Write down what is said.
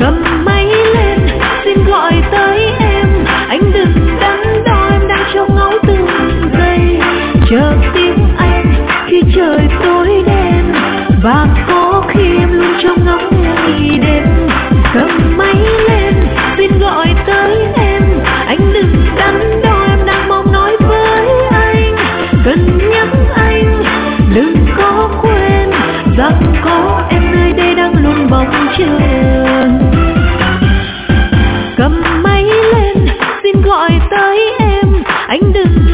Cầm máy lên xin gọi tới em, anh đừng đắn đo em đang trong ngóng từng giây. Chờ tiếng anh khi trời tối đen, và có khi em luôn trong ngóng ngày đêm. Cầm máy lên xin gọi tới em, anh đừng đắn đo em đang mong nói với anh. Cần nhắc anh đừng có quên rằng có em nơi đây đang luôn mong chờ. Cầm máy lên xin gọi tới em, anh đừng